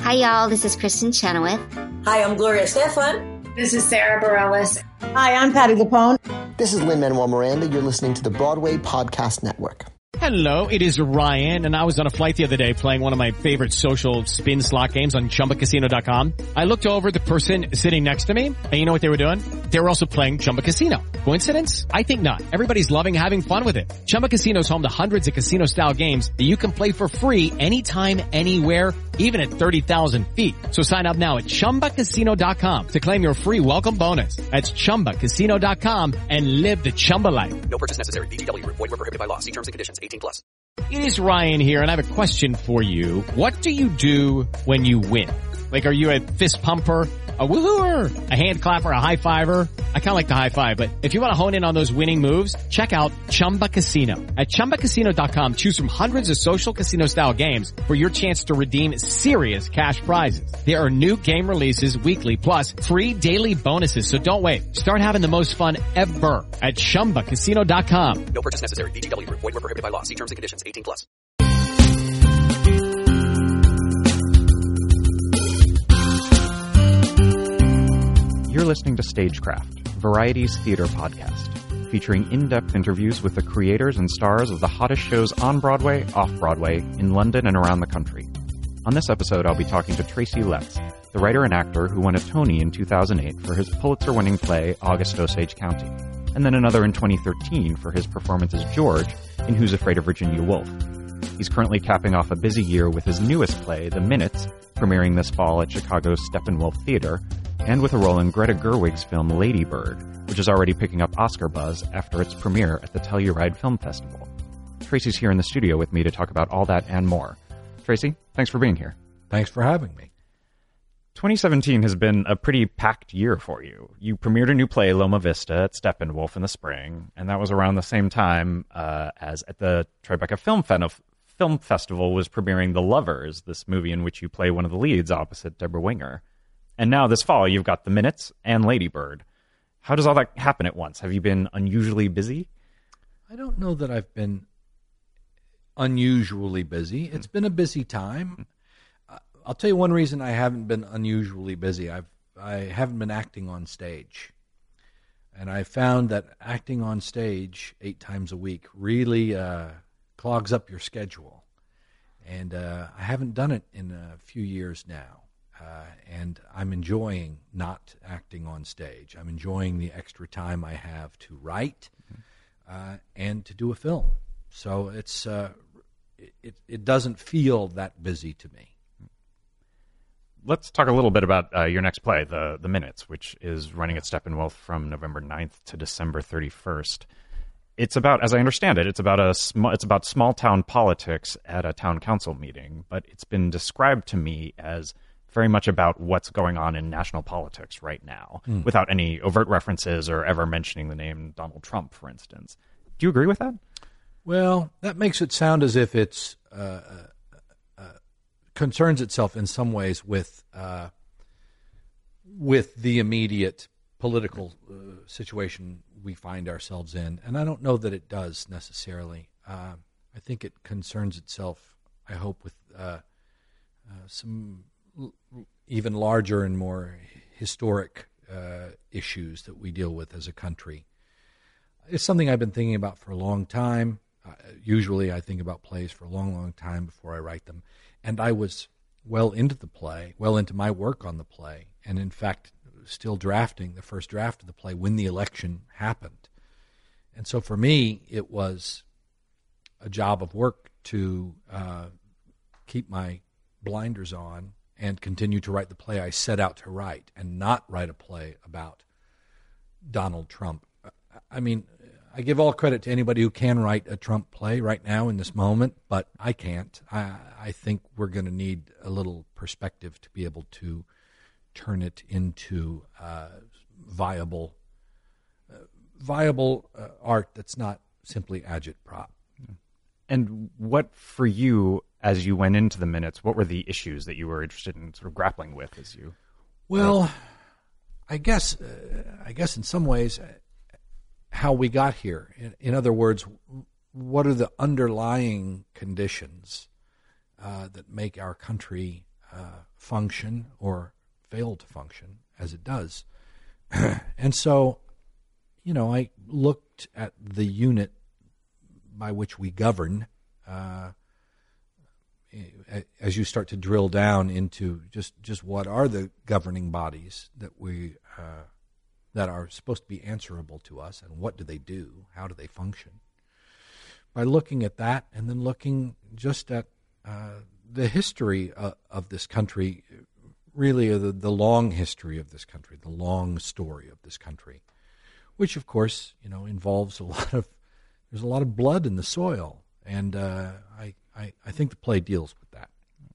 Hi, y'all. This is Kristen Chenoweth. Hi, I'm Gloria Stefan. This is Sarah Bareilles. Hi, I'm Patti LuPone. This is Lin-Manuel Miranda. You're listening to the Broadway Podcast Network. Hello, it is Ryan, and I was on a flight the other day playing one of my favorite social spin slot games on ChumbaCasino.com. I looked over the person sitting next to me, and you know what they were doing? They were also playing Chumba Casino. Coincidence? I think not. Everybody's loving having fun with it. Chumba Casino is home to hundreds of casino-style games that you can play for free anytime, anywhere, even at 30,000 feet. So sign up now at ChumbaCasino.com to claim your free welcome bonus. That's ChumbaCasino.com and live the Chumba life. No purchase necessary. VGW. Void where prohibited by law. See terms and conditions. 18+. It is Ryan here, and I have a question for you. What do you do when you win? Like, are you a fist pumper, a woohooer, a hand clapper, a high fiver? I kind of like the high five, but if you want to hone in on those winning moves, check out Chumba Casino. At ChumbaCasino.com, choose from hundreds of social casino-style games for your chance to redeem serious cash prizes. There are new game releases weekly, plus free daily bonuses, so don't wait. Start having the most fun ever at ChumbaCasino.com. No purchase necessary. VGW. Void where prohibited by law. See terms and conditions. 18+. You're listening to Stagecraft, Variety's theater podcast, featuring in-depth interviews with the creators and stars of the hottest shows on Broadway, off-Broadway, in London and around the country. On this episode, I'll be talking to Tracy Letts, the writer and actor who won a Tony in 2008 for his Pulitzer-winning play August Osage County, and then another in 2013 for his performance as George in Who's Afraid of Virginia Woolf. He's currently capping off a busy year with his newest play, The Minutes, premiering this fall at Chicago's Steppenwolf Theater, and with a role in Greta Gerwig's film Lady Bird, which is already picking up Oscar buzz after its premiere at the Telluride Film Festival. Tracy's here in the studio with me to talk about all that and more. Tracy, thanks for being here. Thanks for having me. 2017 has been a pretty packed year for you. You premiered a new play, Loma Vista, at Steppenwolf in the spring, and that was around the same time as at the Tribeca Film Festival was premiering The Lovers, this movie in which you play one of the leads opposite Deborah Winger. And now this fall, you've got The Minutes and Lady Bird. How does all that happen at once? Have you been unusually busy? I don't know that I've been unusually busy. It's been a busy time. I'll tell you one reason I haven't been unusually busy. I haven't been acting on stage. And I found that acting on stage 8 times a week really clogs up your schedule. And I haven't done it in a few years now. And I'm enjoying not acting on stage. I'm enjoying the extra time I have to write and to do a film. So it's it doesn't feel that busy to me. Let's talk a little bit about your next play, The Minutes, which is running at Steppenwolf from November 9th to December 31st. It's about, as I understand it, it's about small-town politics at a town council meeting, but it's been described to me as very much about what's going on in national politics right now, without any overt references or ever mentioning the name Donald Trump, for instance. Do you agree with that? Well, that makes it sound as if it's concerns itself in some ways with the immediate political situation we find ourselves in, and I don't know that it does necessarily. I think it concerns itself, I hope, with some even larger and more historic issues that we deal with as a country. It's something I've been thinking about for a long time. Usually I think about plays for a long, long time before I write them. And I was well into my work on the play, and in fact still drafting the first draft of the play when the election happened. And so for me, it was a job of work to keep my blinders on and continue to write the play I set out to write, and not write a play about Donald Trump. I mean, I give all credit to anybody who can write a Trump play right now in this moment, but I can't. I think we're going to need a little perspective to be able to turn it into viable art that's not simply agitprop. And what, for you, as you went into The Minutes, what were the issues that you were interested in sort of grappling with as you? Well, I guess in some ways, how we got here. In other words, what are the underlying conditions that make our country function or fail to function as it does. And so, I looked at the unit by which we govern. As you start to drill down into just what are the governing bodies that we that are supposed to be answerable to us, and what do they do? How do they function? By looking at that, and then looking just at the history of this country, really the long history of this country, the long story of this country, which of course involves there's a lot of blood in the soil, and I think the play deals with that.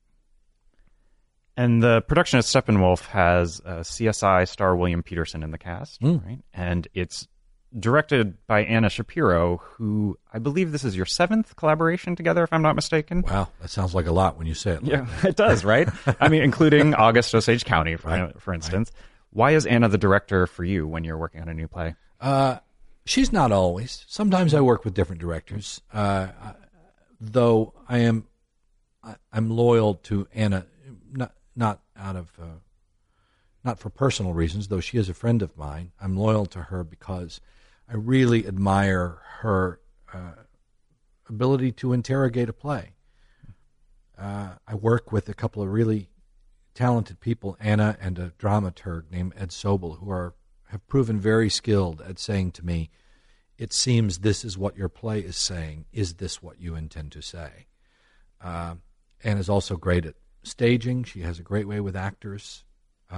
And the production at Steppenwolf has CSI star William Peterson in the cast, right? And it's directed by Anna Shapiro, who I believe this is your 7th collaboration together, if I'm not mistaken. Wow, that sounds like a lot when you say it. Yeah, it does, right? I mean, including August Osage County, for instance. Right. Why is Anna the director for you when you're working on a new play? She's not always. Sometimes I work with different directors. Though I'm loyal to Anna, not for personal reasons. Though she is a friend of mine, I'm loyal to her because I really admire her ability to interrogate a play. I work with a couple of really talented people, Anna and a dramaturg named Ed Sobel, who have proven very skilled at saying to me, "It seems this is what your play is saying. Is this what you intend to say?" Anna's also great at staging. She has a great way with actors.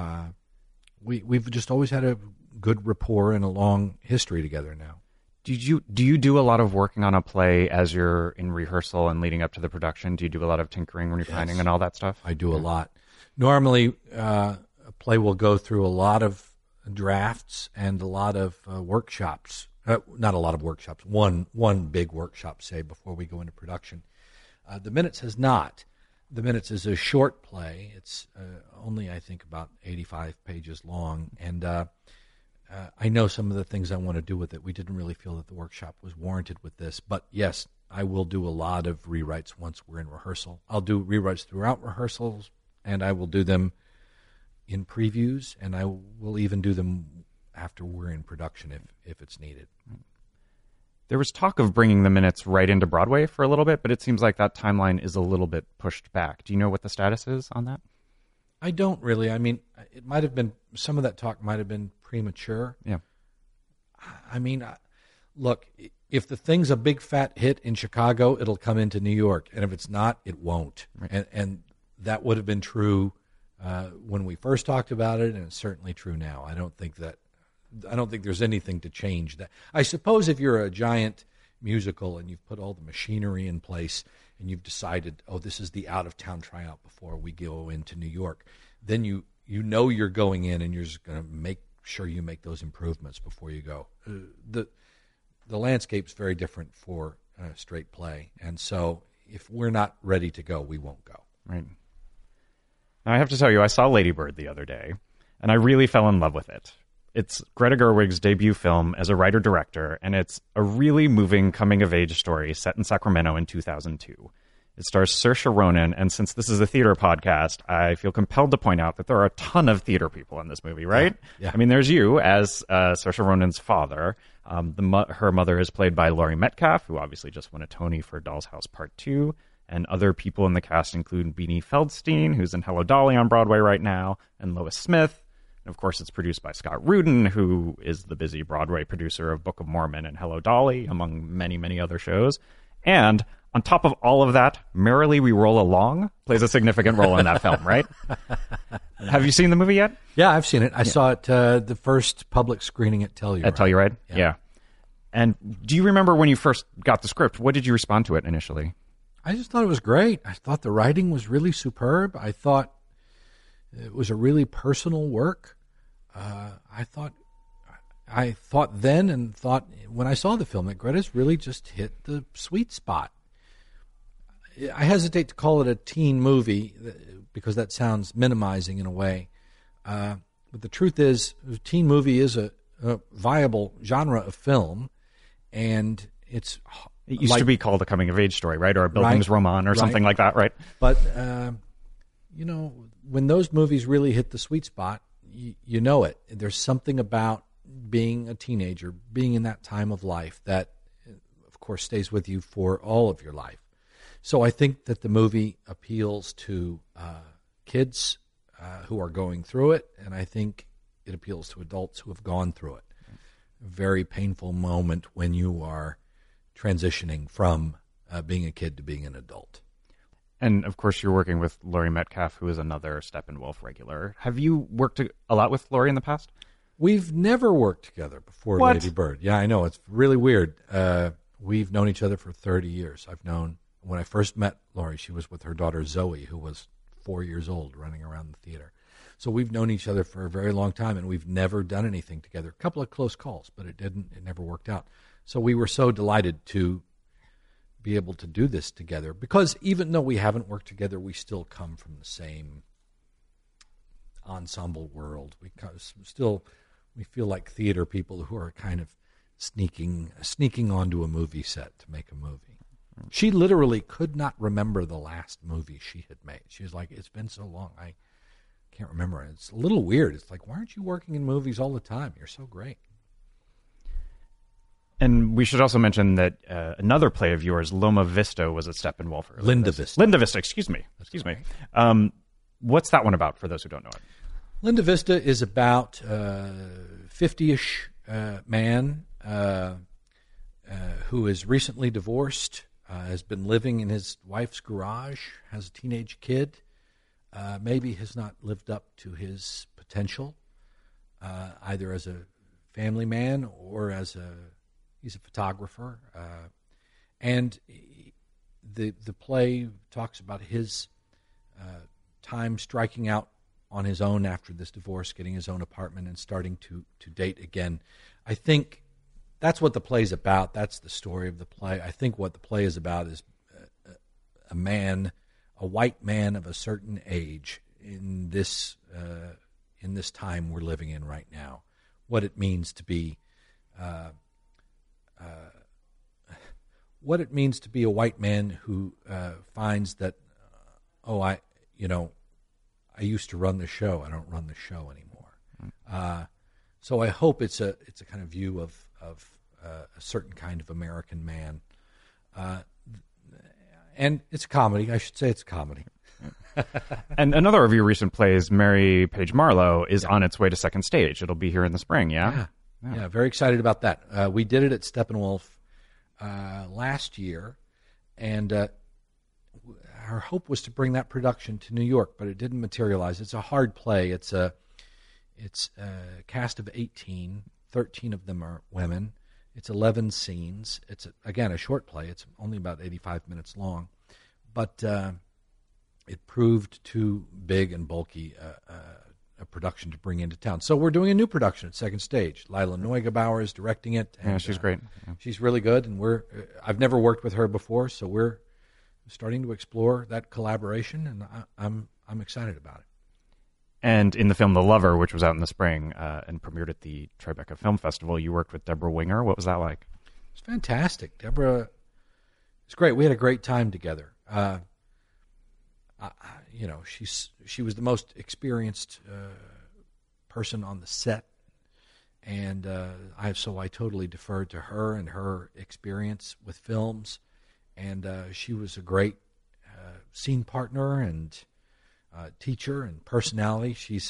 We've just always had a good rapport and a long history together now. Do you do a lot of working on a play as you're in rehearsal and leading up to the production? Do you do a lot of tinkering, refining, and all that stuff? I do a lot. Normally, a play will go through a lot of drafts and a lot of workshops. Not a lot of workshops. One big workshop, say, before we go into production. The Minutes has not. The Minutes is a short play. It's only, I think, about 85 pages long, and I know some of the things I want to do with it. We didn't really feel that the workshop was warranted with this, but yes, I will do a lot of rewrites once we're in rehearsal. I'll do rewrites throughout rehearsals, and I will do them in previews, and I will even do them after we're in production if it's needed. There was talk of bringing the Minutes right into Broadway for a little bit, but it seems like that timeline is a little bit pushed back. Do you know what the status is on that? I don't really. I mean, it might have been, some of that talk might have been premature. Yeah. I mean, look, if the thing's a big fat hit in Chicago, it'll come into New York. And if it's not, it won't. Right. And that would have been true when we first talked about it, and it's certainly true now. I don't think there's anything to change that. I suppose if you're a giant musical and you've put all the machinery in place and you've decided, this is the out-of-town tryout before we go into New York, then you know you're going in and you're just going to make sure you make those improvements before you go. The landscape's very different for straight play, and so if we're not ready to go, we won't go. Right. Now, I have to tell you, I saw Lady Bird the other day, and I really fell in love with it. It's Greta Gerwig's debut film as a writer-director, and it's a really moving coming-of-age story set in Sacramento in 2002. It stars Saoirse Ronan, and since this is a theater podcast, I feel compelled to point out that there are a ton of theater people in this movie, right? Yeah. I mean, there's you as Saoirse Ronan's father. Her mother is played by Laurie Metcalf, who obviously just won a Tony for Doll's House Part 2, and other people in the cast include Beanie Feldstein, who's in Hello, Dolly on Broadway right now, and Lois Smith. And of course, it's produced by Scott Rudin, who is the busy Broadway producer of Book of Mormon and Hello, Dolly, among many, many other shows. And on top of all of that, Merrily We Roll Along plays a significant role in that film, right? Have you seen the movie yet? Yeah, I've seen it. I saw it the first public screening at Telluride. At Telluride? Yeah. And do you remember when you first got the script? What did you respond to it initially? I just thought it was great. I thought the writing was really superb. I thought it was a really personal work. I thought then and thought when I saw the film that Greta's really just hit the sweet spot. I hesitate to call it a teen movie because that sounds minimizing in a way. But the truth is, a teen movie is a viable genre of film, and it used to be called a coming-of-age story, right? Or a Bildungsroman or something like that, right? But, when those movies really hit the sweet spot, you know it. There's something about being a teenager, being in that time of life that, of course, stays with you for all of your life. So I think that the movie appeals to kids who are going through it, and I think it appeals to adults who have gone through it. A very painful moment when you are transitioning from being a kid to being an adult. And, of course, you're working with Laurie Metcalf, who is another Steppenwolf regular. Have you worked a lot with Laurie in the past? We've never worked together before Lady Bird. Yeah, I know. It's really weird. We've known each other for 30 years. When I first met Laurie, she was with her daughter Zoe, who was 4 years old, running around the theater. So we've known each other for a very long time, and we've never done anything together. A couple of close calls, but it never worked out. So we were so delighted to be able to do this together, because even though we haven't worked together, we still come from the same ensemble world. We feel like theater people who are kind of sneaking onto a movie set to make a movie. She literally could not remember the last movie she had made. She was like, it's been so long, I can't remember. It's a little weird. It's like, why aren't you working in movies all the time? You're so great. And we should also mention that another play of yours, Loma Vista, was at Steppenwolf. Linda Vista. Linda Vista, excuse me. What's that one about, for those who don't know it? Linda Vista is about 50-ish man who is recently divorced, has been living in his wife's garage, has a teenage kid, maybe has not lived up to his potential, either as a family man or he's a photographer. And the play talks about his time striking out on his own after this divorce, getting his own apartment and starting to date again. I think that's what the play's about. That's the story of the play. I think what the play is about is a white man of a certain age in this time we're living in right now. What it means to be a white man who finds that, I used to run the show. I don't run the show anymore. So I hope it's a kind of view of a certain kind of American man, and it's a comedy. I should say it's a comedy. And another of your recent plays, Mary Page Marlowe, is on its way to second stage. It'll be here in the spring. Yeah. Very excited about that. We did it at Steppenwolf last year, and our hope was to bring that production to New York, but it didn't materialize. It's a hard play. It's a cast of 18. 13 of them are women. It's 11 scenes. It's, again, a short play. It's only about 85 minutes long. But it proved too big and bulky a production to bring into town. So we're doing a new production at Second Stage. Lila Neugebauer is directing it. And, she's great. Yeah. She's really good, and I've never worked with her before, so we're starting to explore that collaboration, and I'm excited about it. And in the film The Lover, which was out in the spring and premiered at the Tribeca Film Festival, you worked with Deborah Winger. What was that like? It's fantastic. Deborah is great. We had a great time together. She was the most experienced person on the set, and I totally deferred to her and her experience with films. And she was a great scene partner and teacher and personality. She's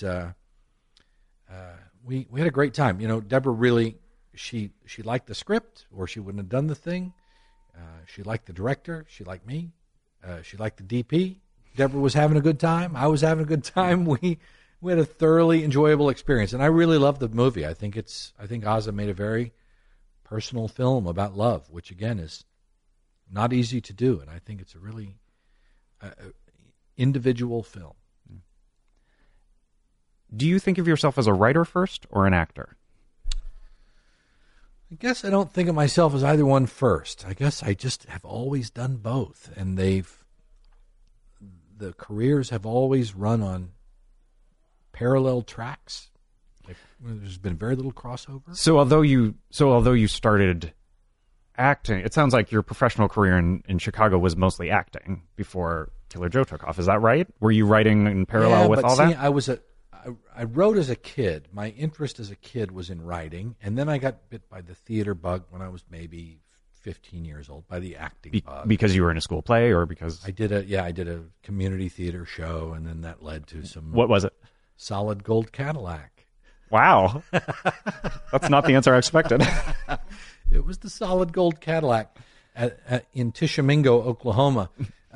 we had a great time. Deborah really she liked the script, or she wouldn't have done the thing. She liked the director. She liked me. She liked the DP. Deborah was having a good time. I was having a good time. We had a thoroughly enjoyable experience, and I really loved the movie. I think Aza made a very personal film about love, which again is not easy to do, and I think it's a really individual film. Do you think of yourself as a writer first or an actor? I guess I don't think of myself as either one first. I guess I just have always done both, and the careers have always run on parallel tracks. There's been very little crossover. So although you started acting, it sounds like your professional career in Chicago was mostly acting before Killer Joe took off. Is that right? Were you writing in parallel with all that? I wrote as a kid. My interest as a kid was in writing, and then I got bit by the theater bug when I was maybe 15 years old, by the acting bug. Because you were in a school play, or because I did a community theater show, and then that led to some. What was it? Solid Gold Cadillac. Wow, that's not the answer I expected. It was the Solid Gold Cadillac in Tishomingo, Oklahoma.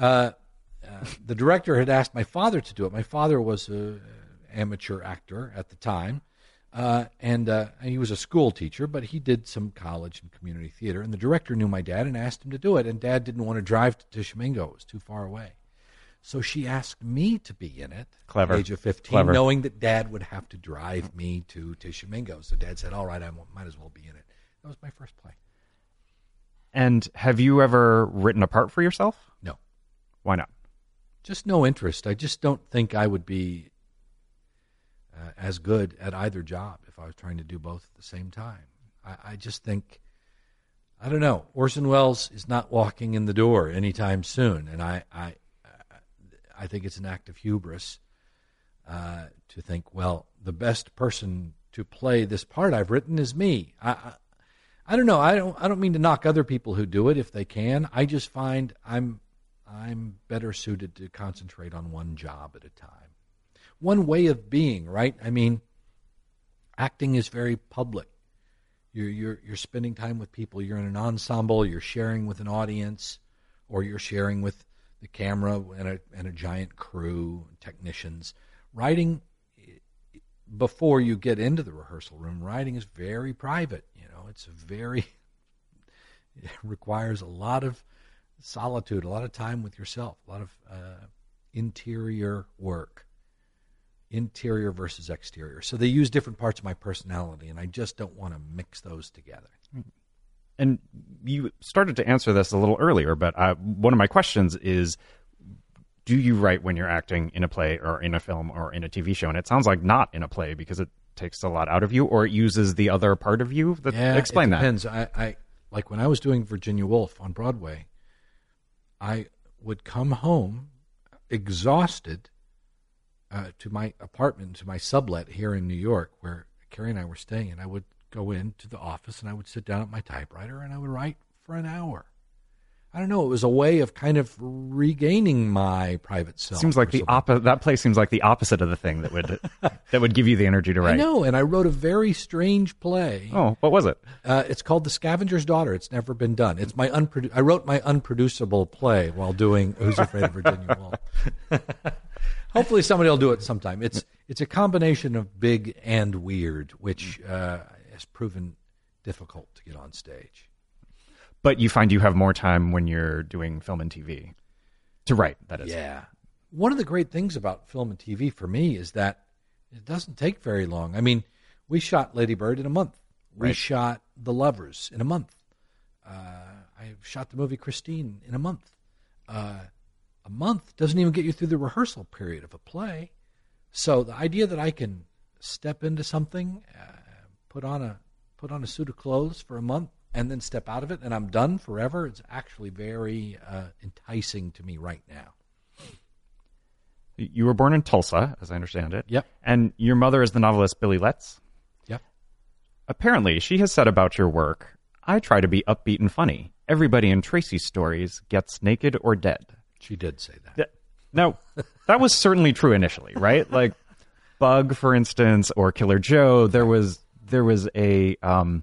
The director had asked my father to do it. My father was an amateur actor at the time, and he was a school teacher, but he did some college and community theater. And the director knew my dad and asked him to do it, and Dad didn't want to drive to Tishomingo. It was too far away. So she asked me to be in it at the age of 15, knowing that Dad would have to drive me to Tishomingo. So Dad said, all right, I might as well be in it. That was my first play. And have you ever written a part for yourself? No. Why not? Just no interest. I just don't think I would be as good at either job if I was trying to do both at the same time. I just think, I don't know, Orson Welles is not walking in the door anytime soon, and I think it's an act of hubris to think, well, the best person to play this part I've written is me. I don't know. I don't mean to knock other people who do it if they can. I just find I'm better suited to concentrate on one job at a time. One way of being, right? I mean, acting is very public. You're spending time with people. You're in an ensemble. You're sharing with an audience, or you're sharing with the camera and a giant crew, technicians. Writing, before you get into the rehearsal room, writing is very private. It requires a lot of solitude, a lot of time with yourself, a lot of interior work, interior versus exterior. So they use different parts of my personality, and I just don't want to mix those together. And you started to answer this a little earlier, but one of my questions is, do you write when you're acting in a play or in a film or in a TV show? And it sounds like not in a play because it takes a lot out of you, or it uses the other part of you. Explain that. It depends. I like when I was doing Virginia Woolf on Broadway, I would come home exhausted to my apartment, to my sublet here in New York, where Carrie and I were staying, and I would go into the office and I would sit down at my typewriter and I would write for an hour. I don't know. It was a way of kind of regaining my private self. Seems like that place seems like the opposite of the thing that would give you the energy to write. I know, and I wrote a very strange play. Oh, what was it? It's called The Scavenger's Daughter. It's never been done. It's I wrote my unproducible play while doing Who's Afraid of Virginia Woolf. Hopefully somebody will do it sometime. It's a combination of big and weird, which has proven difficult to get on stage. But you find you have more time when you're doing film and TV to write, that is. Yeah. One of the great things about film and TV for me is that it doesn't take very long. I mean, we shot Lady Bird in a month. We Right. shot The Lovers in a month. I shot the movie Christine in a month. A month doesn't even get you through the rehearsal period of a play. So the idea that I can step into something, put on a suit of clothes for a month, and then step out of it, and I'm done forever, it's actually very enticing to me right now. You were born in Tulsa, as I understand it. Yep. And your mother is the novelist Billy Letts. Yep. Apparently, she has said about your work, I try to be upbeat and funny. Everybody in Tracy's stories gets naked or dead. She did say that. Now, that was certainly true initially, right? Like Bug, for instance, or Killer Joe, there was a...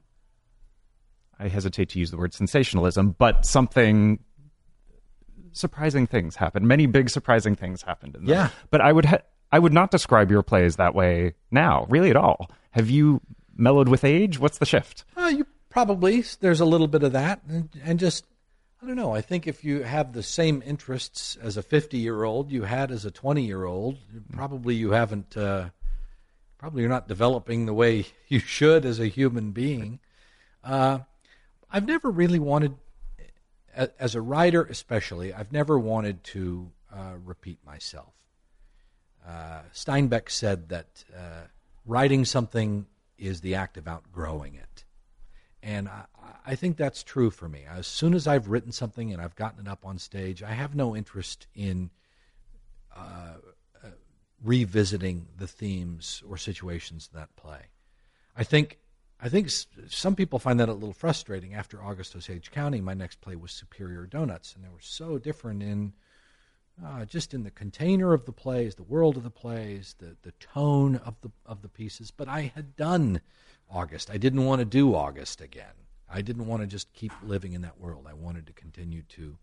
I hesitate to use the word sensationalism, but surprising things happened. Many big surprising things happened in them. Yeah. But I would not describe your plays that way now, really at all. Have you mellowed with age? What's the shift? You probably, there's a little bit of that, and just, I don't know, I think if you have the same interests as a 50-year-old you had as a 20-year-old, probably you haven't, probably you're not developing the way you should as a human being. I've never really wanted, as a writer especially, I've never wanted to repeat myself. Steinbeck said that writing something is the act of outgrowing it. And I think that's true for me. As soon as I've written something and I've gotten it up on stage, I have no interest in revisiting the themes or situations in that play. I think some people find that a little frustrating. After August Osage County, my next play was Superior Donuts, and they were so different in just in the container of the plays, the world of the plays, the tone of the pieces. But I had done August. I didn't want to do August again. I didn't want to just keep living in that world. I wanted to continue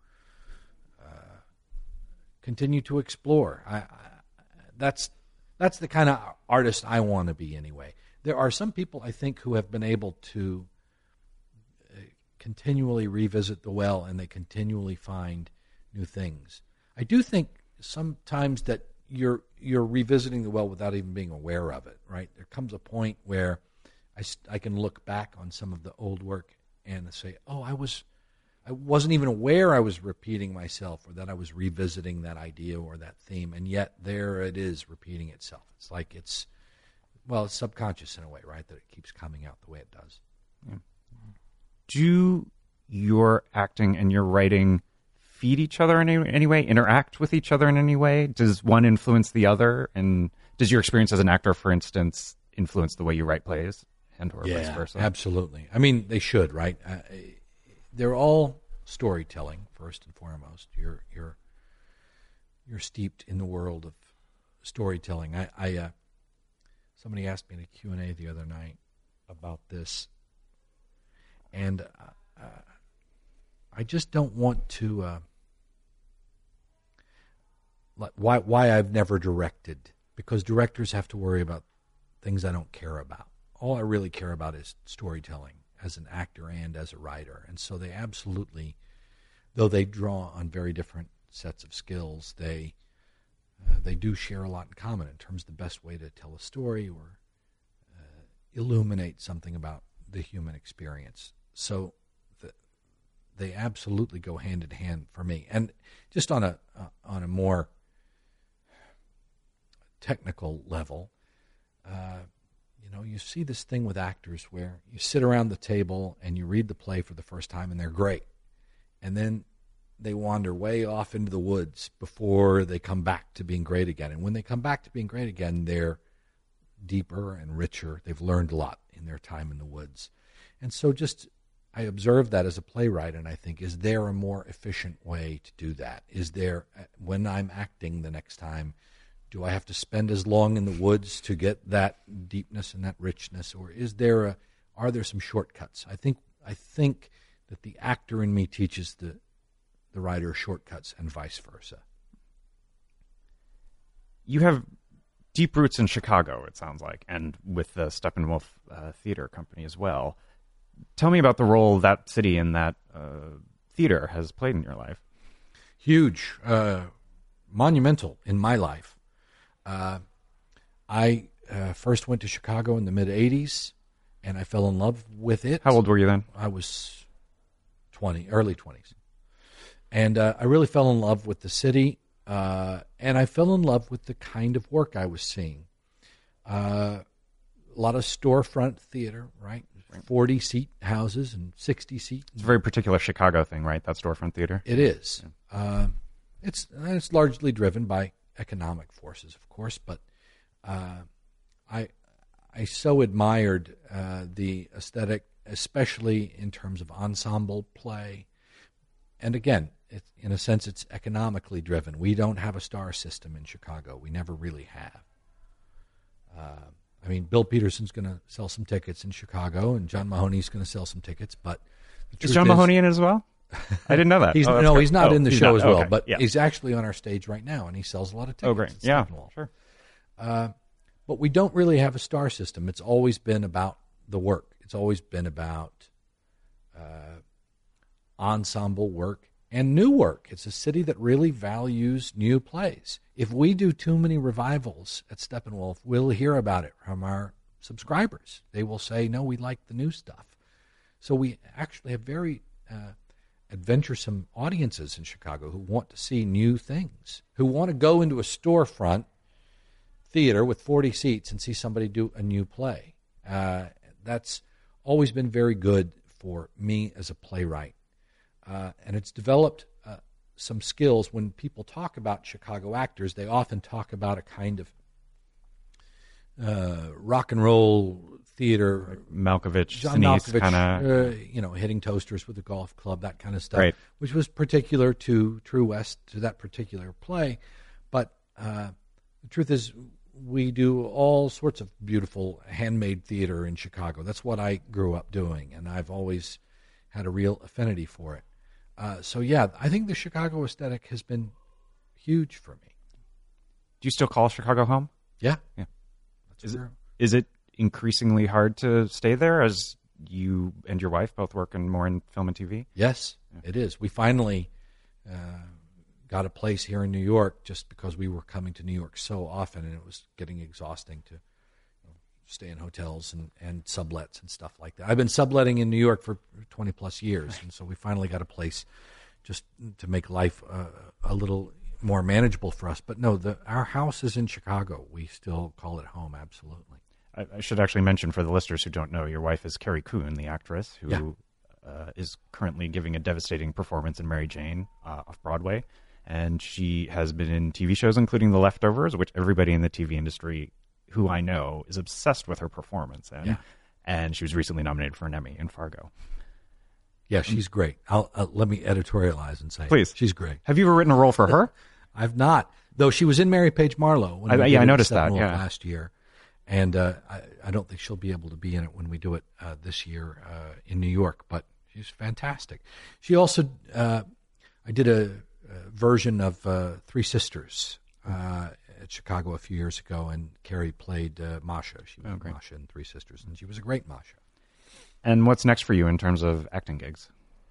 to explore. That's the kind of artist I want to be anyway. There are some people, I think, who have been able to continually revisit the well, and they continually find new things. I do think sometimes that you're revisiting the well without even being aware of it, right? There comes a point where I can look back on some of the old work and say, oh, I wasn't even aware I was repeating myself, or that I was revisiting that idea or that theme, and yet there it is repeating itself. It's like it's subconscious in a way, right, that it keeps coming out the way it does. Yeah. Do your acting and your writing feed each other in any way, interact with each other in any way? Does one influence the other? And does your experience as an actor, for instance, influence the way you write plays, and or vice versa? Absolutely. I mean, they should, right? They're all storytelling, first and foremost. You're steeped in the world of storytelling. Somebody asked me in a Q&A the other night about this, and I just don't want to why I've never directed, because directors have to worry about things I don't care about. All I really care about is storytelling as an actor and as a writer. And so they absolutely, though they draw on very different sets of skills, they do share a lot in common in terms of the best way to tell a story or illuminate something about the human experience. So they absolutely go hand in hand for me. And just on a more technical level, you see this thing with actors where you sit around the table and you read the play for the first time and they're great. And then they wander way off into the woods before they come back to being great again. And when they come back to being great again, they're deeper and richer. They've learned a lot in their time in the woods. And so I observe that as a playwright, and I think, is there a more efficient way to do that? Is there, when I'm acting the next time, do I have to spend as long in the woods to get that deepness and that richness, or are there some shortcuts? I think that the actor in me teaches the writer shortcuts, and vice versa. You have deep roots in Chicago, it sounds like, and with the Steppenwolf Theater Company as well. Tell me about the role that city and that theater has played in your life. Huge, monumental in my life. I first went to Chicago in the mid-'80s, and I fell in love with it. How old were you then? I was 20, early 20s. And I really fell in love with the city, and I fell in love with the kind of work I was seeing. A lot of storefront theater, right? 40-seat houses and 60-seat. It's a very particular Chicago thing, right? That storefront theater. It is. Yeah. It's largely driven by economic forces, of course, but I so admired the aesthetic, especially in terms of ensemble play. And again, in a sense, it's economically driven. We don't have a star system in Chicago. We never really have. Bill Peterson's going to sell some tickets in Chicago, and John Mahoney's going to sell some tickets. But is John Mahoney in it as well? I didn't know that. He's not in the show as well, okay. But he's actually on our stage right now, and he sells a lot of tickets. Oh, great. Yeah, sure. But we don't really have a star system. It's always been about the work. It's always been about ensemble work and new work. It's a city that really values new plays. If we do too many revivals at Steppenwolf, we'll hear about it from our subscribers. They will say, no, we like the new stuff. So we actually have very adventuresome audiences in Chicago who want to see new things, who want to go into a storefront theater with 40 seats and see somebody do a new play. That's always been very good for me as a playwright. And it's developed some skills. When people talk about Chicago actors, they often talk about a kind of rock and roll theater, John Malkovich, kind of, hitting toasters with a golf club, that kind of stuff, right, which was particular to True West, to that particular play. But the truth is, we do all sorts of beautiful handmade theater in Chicago. That's what I grew up doing, and I've always had a real affinity for it. So yeah, I think the Chicago aesthetic has been huge for me. Do you still call Chicago home? Yeah. Is it increasingly hard to stay there as you and your wife both work more in film and TV? Yes, it is. We finally got a place here in New York just because we were coming to New York so often, and it was getting exhausting to stay in hotels and sublets and stuff like that. I've been subletting in New York for 20 plus years, and so we finally got a place just to make life a little more manageable for us. But no, our house is in Chicago. We still call it home, absolutely. I should actually mention for the listeners who don't know, your wife is Carrie Coon, the actress, who is currently giving a devastating performance in Mary Jane off Broadway. And she has been in TV shows, including The Leftovers, which everybody in the TV industry who I know is obsessed with her performance in. Yeah. And she was recently nominated for an Emmy in Fargo. Yeah, she's great. Let me editorialize and say, please, she's great. Have you ever written a role for her? I've not, though she was in Mary Page Marlowe. When I noticed that last year. And I don't think she'll be able to be in it when we do it this year in New York, but she's fantastic. She also, I did a version of Three Sisters at Chicago a few years ago, and Carrie played Masha. She was Masha in Three Sisters, and she was a great Masha. And what's next for you in terms of acting gigs?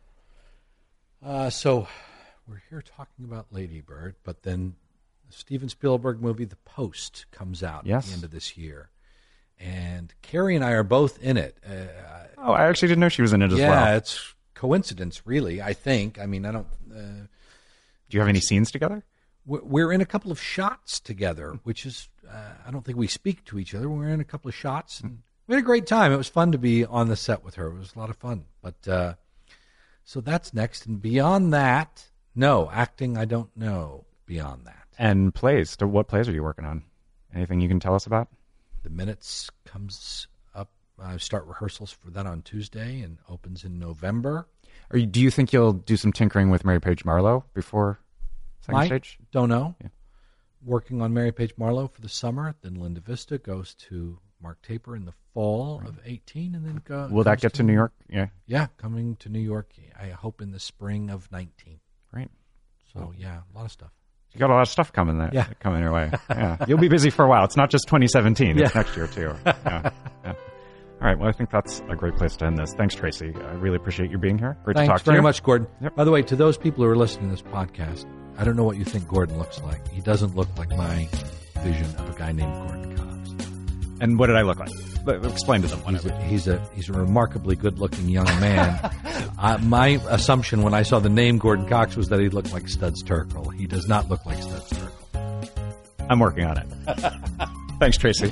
So we're here talking about Lady Bird, but then the Steven Spielberg movie The Post comes out at the end of this year. And Carrie and I are both in it. I actually didn't know she was in it as well. Yeah, it's coincidence, really, I think. I mean, I don't... Do you have any scenes together? We're in a couple of shots together, which is... I don't think we speak to each other. We're in a couple of shots, and we had a great time. It was fun to be on the set with her. It was a lot of fun. But so that's next. And beyond that, no, acting, I don't know beyond that. And plays. What plays are you working on? Anything you can tell us about? The Minutes comes up. I start rehearsals for that on Tuesday and opens in November. Do you think you'll do some tinkering with Mary Page Marlowe before second stage? Don't know. Yeah. Working on Mary Page Marlowe for the summer. Then Linda Vista goes to Mark Taper in the fall of 18, and then will that get to New York? Yeah, coming to New York. I hope in the spring of 19. Great. So yeah, a lot of stuff. You got a lot of stuff coming your way. Yeah, you'll be busy for a while. It's not just 2017; it's next year too. Yeah. All right. Well, I think that's a great place to end this. Thanks, Tracy. I really appreciate you being here. Great to talk to you. Thanks very much, Gordon. Yep. By the way, to those people who are listening to this podcast, I don't know what you think Gordon looks like. He doesn't look like my vision of a guy named Gordon Cox. And what did I look like? Explain to them. He's a remarkably good-looking young man. My assumption when I saw the name Gordon Cox was that he looked like Studs Terkel. He does not look like Studs Terkel. I'm working on it. Thanks, Tracy.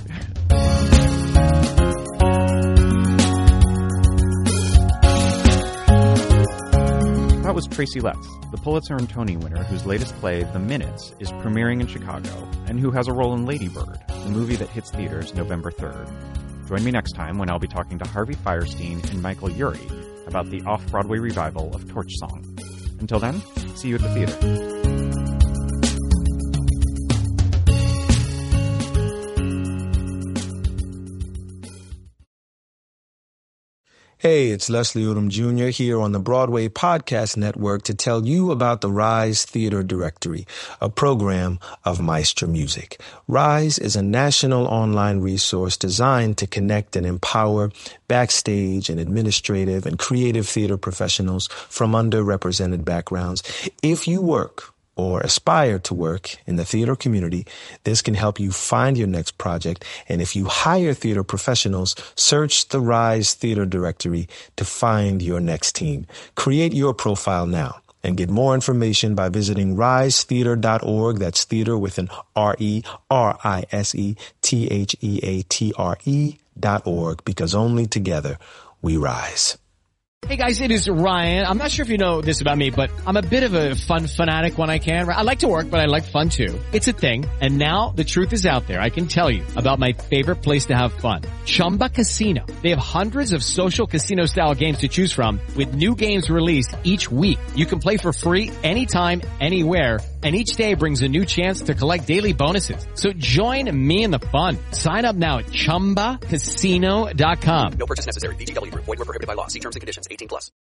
That was Tracy Letts, the Pulitzer and Tony winner whose latest play, The Minutes, is premiering in Chicago, and who has a role in Lady Bird, the movie that hits theaters November 3rd. Join me next time when I'll be talking to Harvey Fierstein and Michael Urie about the off-Broadway revival of Torch Song. Until then, see you at the theater. Hey, it's Leslie Odom Jr. here on the Broadway Podcast Network to tell you about the Rise Theater Directory, a program of Maestro Music. Rise is a national online resource designed to connect and empower backstage and administrative and creative theater professionals from underrepresented backgrounds. If you work or aspire to work in the theater community, this can help you find your next project. And if you hire theater professionals, search the Rise Theater Directory to find your next team. Create your profile now and get more information by visiting risetheater.org. That's theater with an RERISETHEATRE.org, because only together we rise. Hey guys, it is Ryan. I'm not sure if you know this about me, but I'm a bit of a fun fanatic when I can. I like to work, but I like fun too. It's a thing. And now the truth is out there. I can tell you about my favorite place to have fun. Chumba Casino. They have hundreds of social casino style games to choose from with new games released each week. You can play for free anytime, anywhere. And each day brings a new chance to collect daily bonuses. So join me in the fun. Sign up now at ChumbaCasino.com. No purchase necessary. VGW Group. Void where prohibited by law. See terms and conditions. 18+.